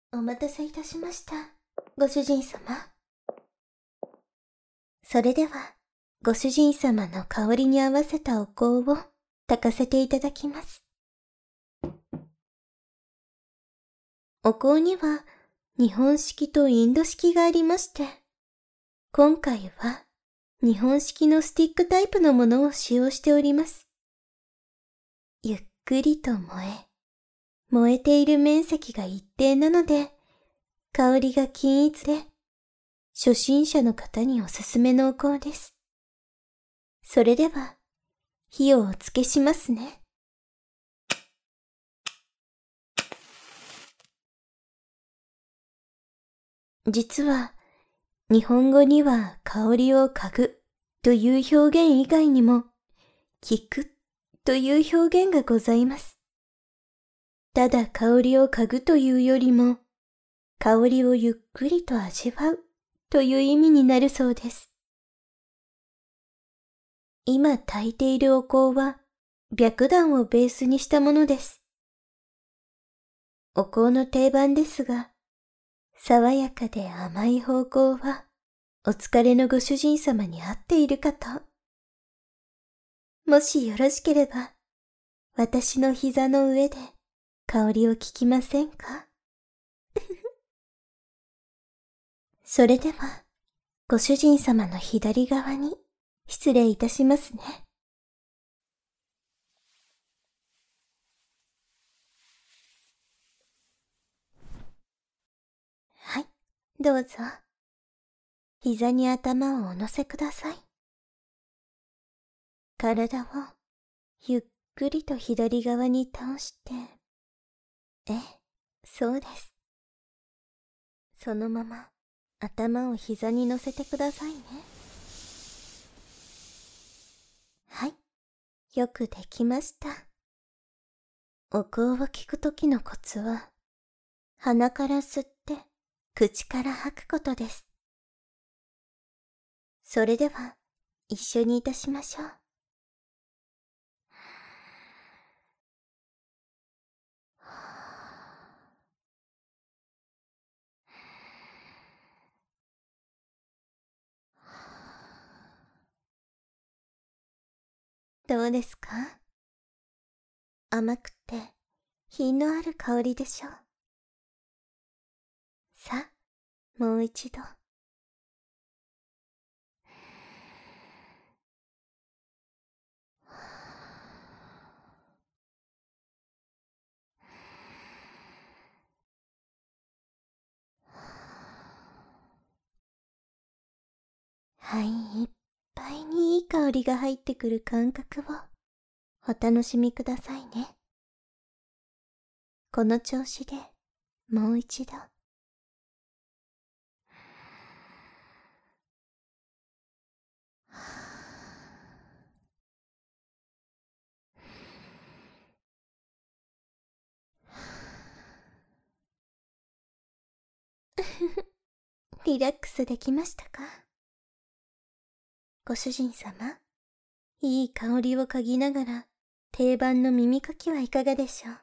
お待たせいたしました、ご主人様。それでは、ご主人様の香りに合わせたお香を焚かせていただきます。お香には日本式とインド式がありまして、今回は日本式のスティックタイプのものを使用しております。ゆっくりと燃えている面積が一定なので、香りが均一で、初心者の方におすすめのお香です。それでは、火をおつけしますね。実は、日本語には香りを嗅ぐという表現以外にも、聞くという表現がございます。ただ香りを嗅ぐというよりも、香りをゆっくりと味わうという意味になるそうです。今焚いているお香は、白檀をベースにしたものです。お香の定番ですが、爽やかで甘い芳香は、お疲れのご主人様に合っているかと。もしよろしければ、私の膝の上で香りを聞きませんか？それでは、ご主人様の左側に失礼いたしますね。はい、どうぞ。膝に頭をお乗せください。体をゆっくりと左側に倒して、そうです。そのまま頭を膝に乗せてくださいね。はい、よくできました。お香を聞くときのコツは、鼻から吸って口から吐くことです。それでは一緒にいたしましょう。どうですか？甘くて品のある香りでしょう。さあ、もう一度。肺いっぱいにいい香りが入ってくる感覚をお楽しみくださいね。この調子でもう一度。リラックスできましたか？ご主人様、いい香りを嗅ぎながら定番の耳かきはいかがでしょう？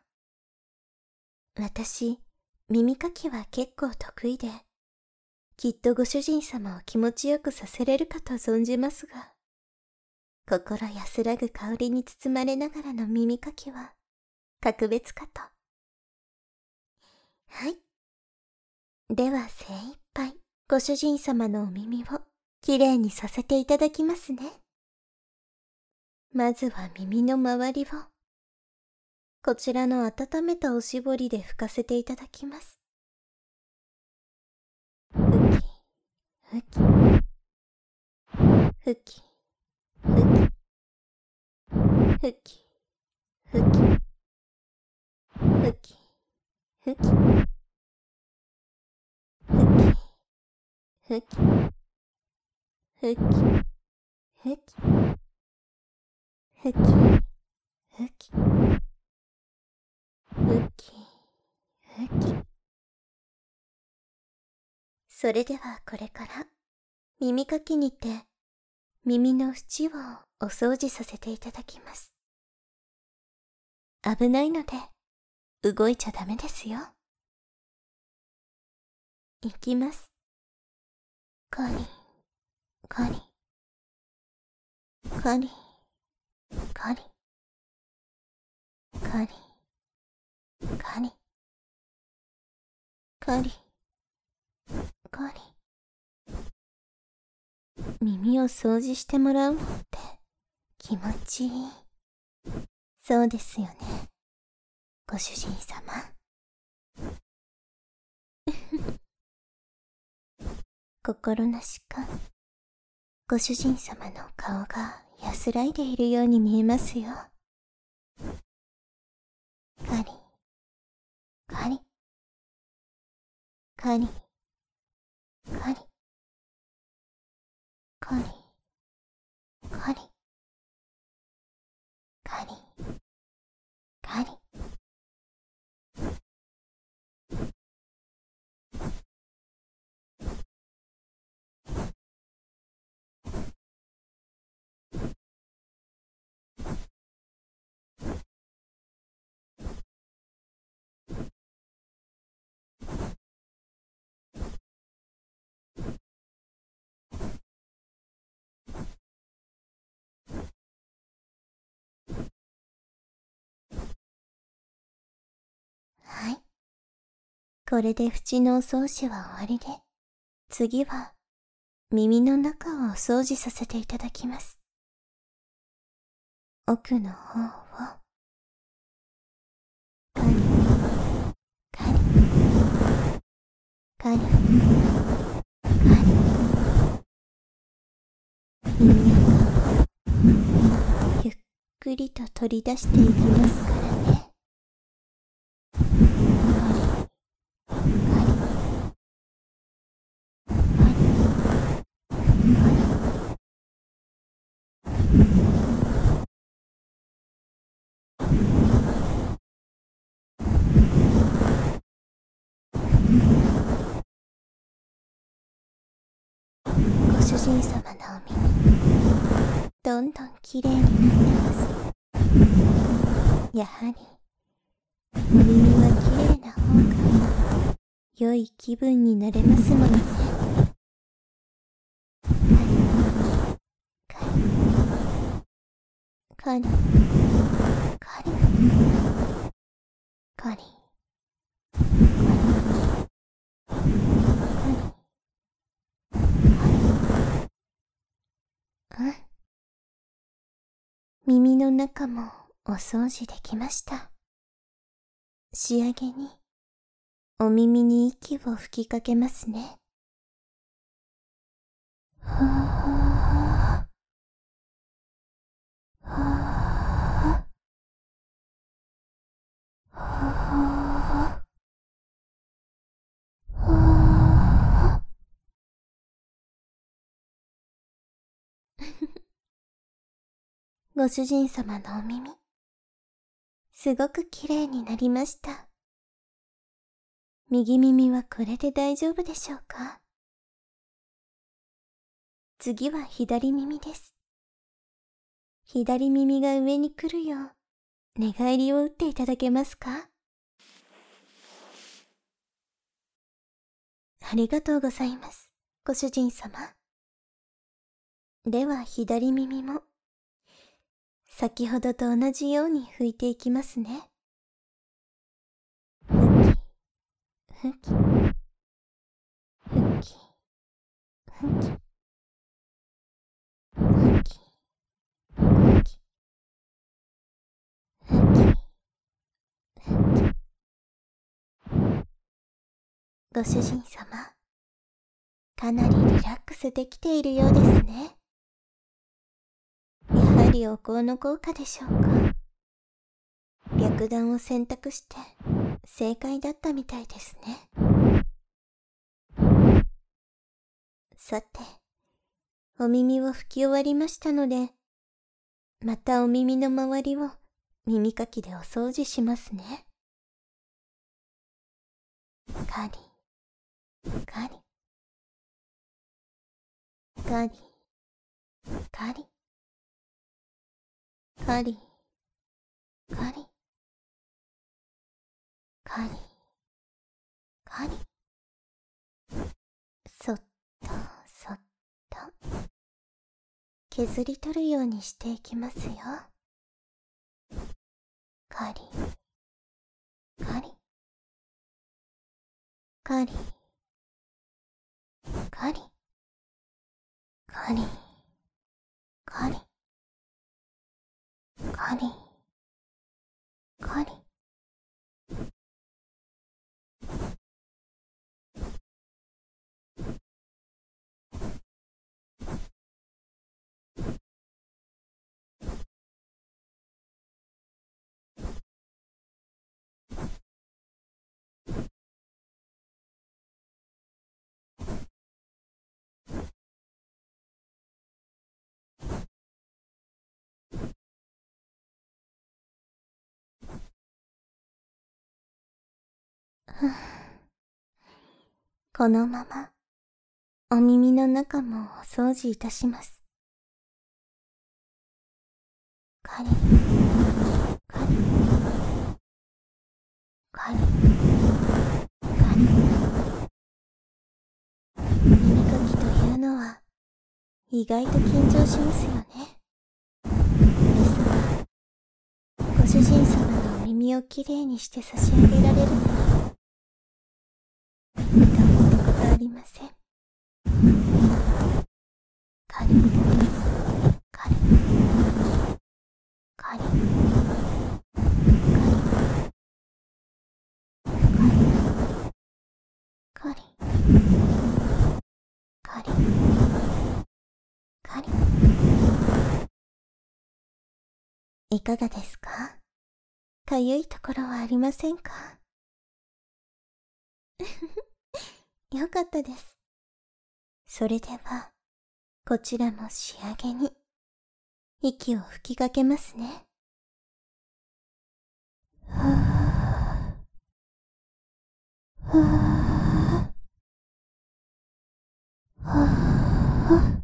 私、耳かきは結構得意で、きっとご主人様を気持ちよくさせれるかと存じますが、心安らぐ香りに包まれながらの耳かきは格別かと。はい。では精一杯ご主人様のお耳をきれいにさせていただきますね。まずは耳の周りを、こちらの温めたおしぼりで拭かせていただきます。拭き、拭き、拭き、拭き、拭き、拭き、拭き、拭き、拭き、拭き、拭き、拭き、拭き、拭き、拭き。それではこれから耳かきにて耳の縁をお掃除させていただきます。危ないので動いちゃダメですよ。 いきます。カリ、カリ、カリ、カリ、カリ、カリ、カリ、カリ。耳を掃除してもらうのって気持ちいい。そうですよね、ご主人様。心なしか、ご主人様の顔が安らいでいるように見えますよ。カリ、カリ、カリ、カリ、カリ、カリ、カリ、カリ。はい。これで縁のお掃除は終わりで、次は耳の中をお掃除させていただきます。奥の方を、カリ、カリ、カリ、カリ、耳垢をゆっくりと取り出していきますからね。カリ、カリ、カリ、カリ。ご主人様のお耳、どんどんきれいになってます。やはり、お耳はきれいな方が、良い気分になれますものね。カリ、カリ、カリ、カリ、カリ、カリ、カリ。うん。耳の中もお掃除できました。仕上げに、お耳に息を吹きかけますね。はぁ、はぁ、はぁ、はぁ、はぁ。ご主人様のお耳、すごくきれいになりました。右耳はこれで大丈夫でしょうか？次は左耳です。左耳が上に来るよう、寝返りを打っていただけますか？ありがとうございます、ご主人様。では左耳も、先ほどと同じように拭いていきますね。拭き、拭き、拭き、拭き、拭き、拭き、拭き、拭き。ご主人様、かなりリラックスできているようですね。やはりお香の効果でしょうか。白檀を選択して正解だったみたいですね。さて、お耳を拭き終わりましたので、またお耳の周りを耳かきでお掃除しますね。カリ、カリ、カリ、カリ、カリ、カリ、カリ、カリ、 削り取るようにしていきますよ。カリ、カリ、カリ、カリ、カリ、カリ、カリ、カリ。このまま、お耳の中もお掃除いたします。カリ、カリ、カリ、カリ。耳かきというのは、意外と緊張しますよね。ですが、ご主人様のお耳をきれいにして差し上げられるなら、どうってことありません。カリ、カリ、カリ、カリ、カリ、カリ、カリ。いかがですか？かゆいところはありませんか？よかったです。それでは、こちらも仕上げに、息を吹きかけますね。ふぅ、ふぅ、ふぅ、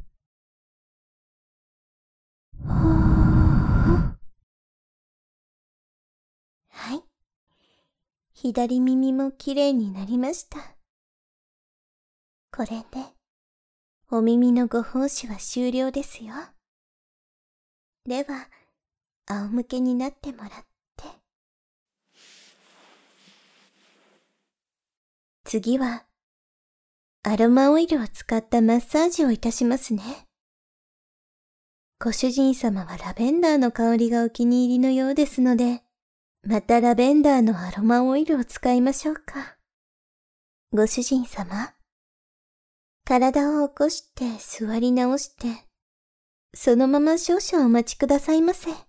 ふぅ。はい。左耳もきれいになりました。これで、お耳のご奉仕は終了ですよ。では、仰向けになってもらって。次は、アロマオイルを使ったマッサージをいたしますね。ご主人様はラベンダーの香りがお気に入りのようですので、またラベンダーのアロマオイルを使いましょうか。ご主人様、体を起こして座り直して、そのまま少々お待ちくださいませ。